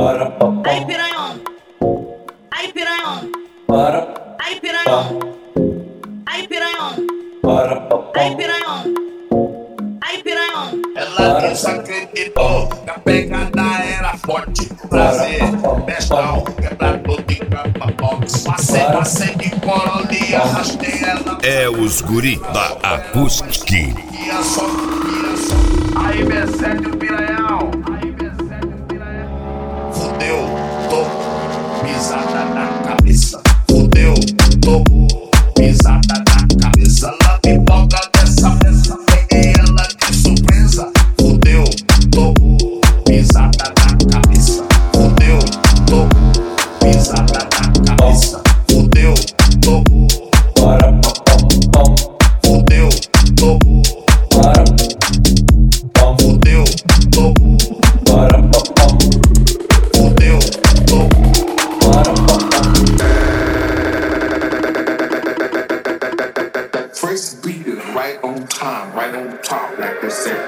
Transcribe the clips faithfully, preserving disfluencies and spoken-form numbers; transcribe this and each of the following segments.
Aí piranhão, aí piranhão, aí piranhão, aí piranhão, aí piranhão, aí piranhão. Ela desacreditou que a pegada era forte. Prazer, bestão, quebrador de capa box. Passei, passei de corole, arrastei ela. É os guri da Acoustic. Ia só, ia só. Aí me excede o piranhão. Fudeu, tô pisada na cabeça. Fudeu, tô pisada na cabeça. Ela me boga dessa peça. Peguei ela de surpresa. Fudeu, tô pisada na cabeça. Fudeu, tô pisada na cabeça. Fudeu, tô fudeu, tô fudeu, tô fudeu, tô. First beat is right on time, right on top, like they say.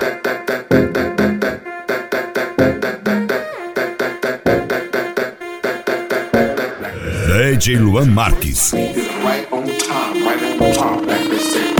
D J Luan Marques. Beat is right on time, right on top, like they say.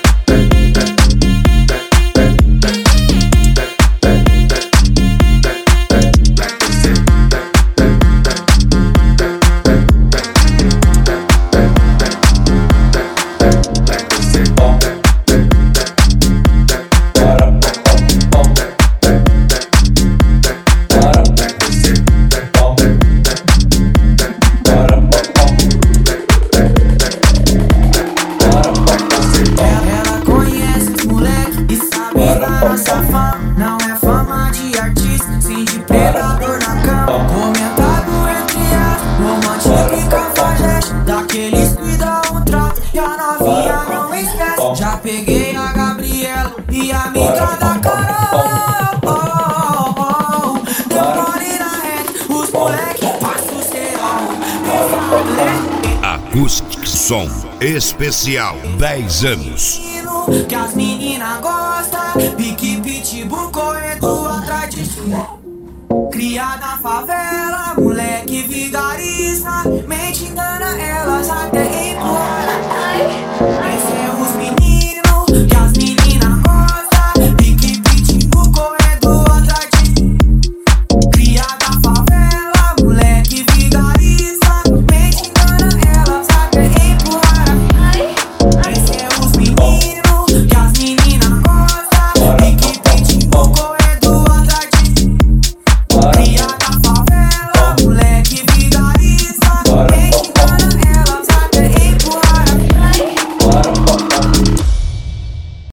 Nossa fama não é fama de artista, sim de predador na cama. Comentado entre as romântica e cafajeste, daqueles que dão um trato e a novinha não esquece. Já peguei a Gabriela e a amiga da Carol. Oh, oh, oh. Demore na reta, os moleque passam o serão. Acoustic Som Especial dez anos. Que as meninas gostam, pique pitbull correndo atrás de cima. Criada na favela, moleque vigarista, mente engana elas até empurrar.